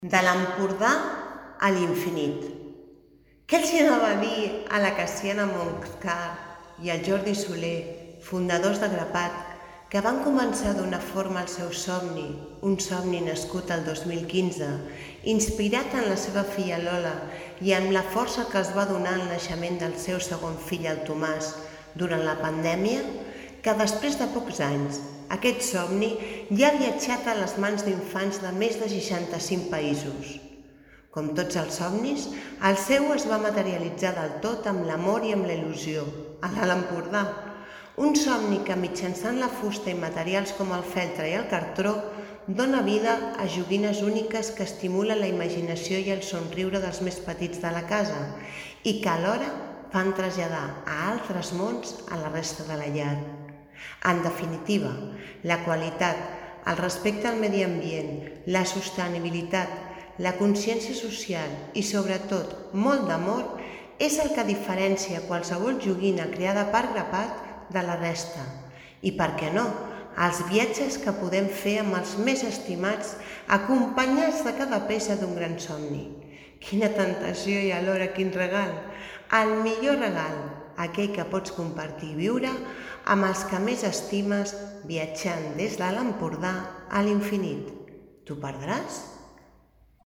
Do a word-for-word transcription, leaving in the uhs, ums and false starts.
De l'Empordà a l'infinit. Què els anava a dir a la Cassiana Montcar i al Jordi Soler, fundadors de Grapat, que van començar a donar forma al seu somni, un somni nascut el dos mil quinze, inspirat en la seva filla Lola i amb la força que els va donar el naixement del seu segon fill, el Tomàs, durant la pandèmia, que després de pocs anys aquest somni ja ha viatjat a les mans d'infants de més de seixanta-cinc països. Com tots els somnis, el seu es va materialitzar del tot amb l'amor i amb la il·lusió, a l'Alt Empordà. Un somni que mitjançant la fusta i materials com el feltre i el cartró dona vida a joguines úniques que estimulen la imaginació i el somriure dels més petits de la casa i que alhora fan traslladar a altres mons a la resta de la llar. En definitiva, la qualitat, el respecte al medi ambient, la sostenibilitat, la consciència social i, sobretot, molt d'amor és el que diferencia qualsevol joguina creada per Grapat de la resta. I, per què no, els viatges que podem fer amb els més estimats acompanyats de cada peça d'un gran somni. Quina tentació i alhora quin regal! El millor regal, aquell que pots compartir i viure amb els que més estimes viatjant des de l'Empordà a l'infinit. T'ho perdràs?